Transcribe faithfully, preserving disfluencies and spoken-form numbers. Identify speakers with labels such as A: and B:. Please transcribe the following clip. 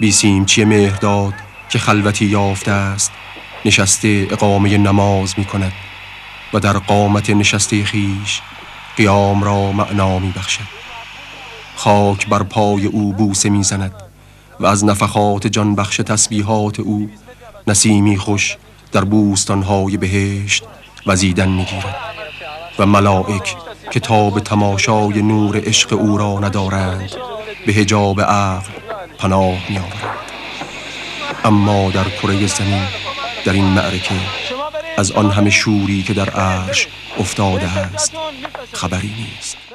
A: بیسیمچی مهرداد که خلوتی یافته است نشسته اقامه نماز می کند و در قامت نشسته خیش قیام را معنا می بخشد. خاک بر پای او بوسه می زند و از نفخات جان بخش تسبیحات او نسیمی خوش در بوستانهای بهشت وزیدن می گیرد و ملائک که تاب تماشای نور عشق او را ندارند به حجاب عقل پناه می آورند. اما در کره زمین در این معرکه از آن همه شوری که در عرش افتاده است خبری نیست.